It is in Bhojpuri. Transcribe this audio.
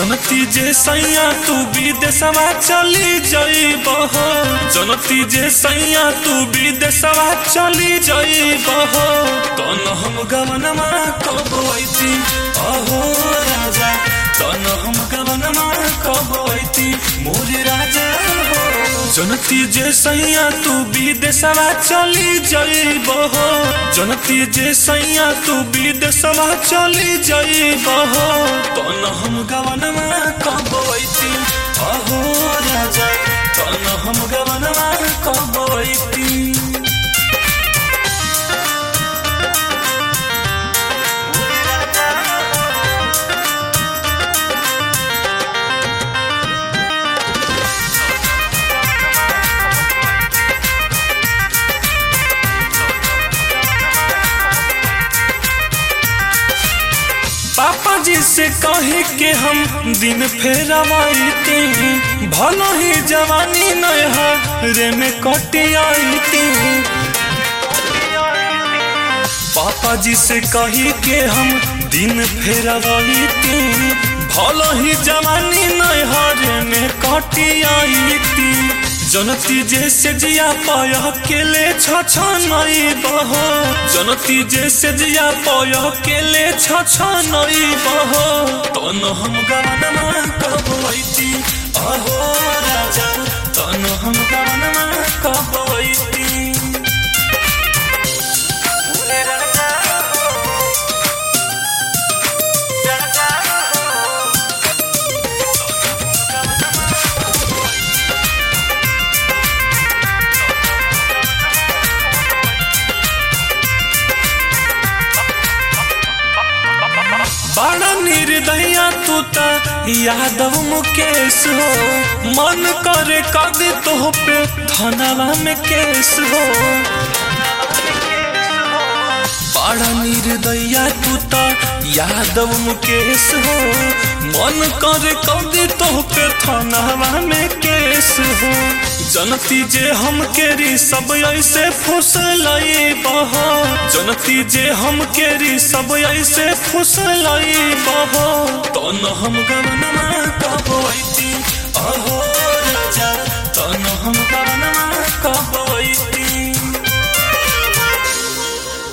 जनती जे सैया तू विदेशवा चली जइबह जनती जे सैया तू विदेशवा चली जइबह तन हम गवनमा कब अइती अहो राजा तन हम गवनमा कब अइती मोर राजा हो जनती जे सैया तू विदेशवा चली जइबह जनती जे सैया तू विदेशवा चली जइबह तन हम गवनमा कब अइती अहो राजा तन हम गवनमा कब अइती पापा जी से कही के हम दिन फेरवाइती भलो ही जवानी नया रे में कटियाइती पापा जी से कही के हम दिन फेरवाइती भलो ही जवानी नया रे में कटियाइती जनती जैसे जिया पाया केले छछनई बह जनती जैसे जिया पाया केले छछनई बह तन हम गवनमा कब अइती अहो राजा तन हम गवनमा कब अइती बड़ा निर्दया तू ता यादव मुकेश हो मन करे कद तो पे थानावा में केस हो बड़ा निर्दया तू ता यादव मुकेश हो मन करे कद तो पे थानावा में केस हो जनती जे हम केरी सब ऐसे फुसलई बह जनती जे हम केरी सब ऐसे फुसलई बह तन हम गवनमा कब अइती अहो राजा तन हम गवनमा कब अइती